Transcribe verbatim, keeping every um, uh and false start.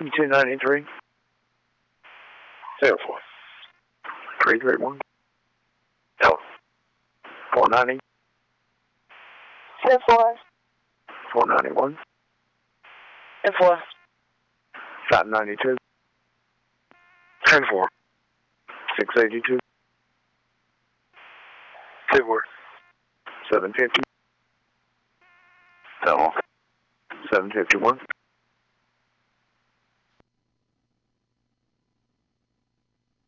two ninety-three. zero four. three three one. No. four ninety. Ten four. four ninety-one. Ten four. five ninety-two. ten four. six eighty-two. two four. seven fifty. No. seven fifty-one.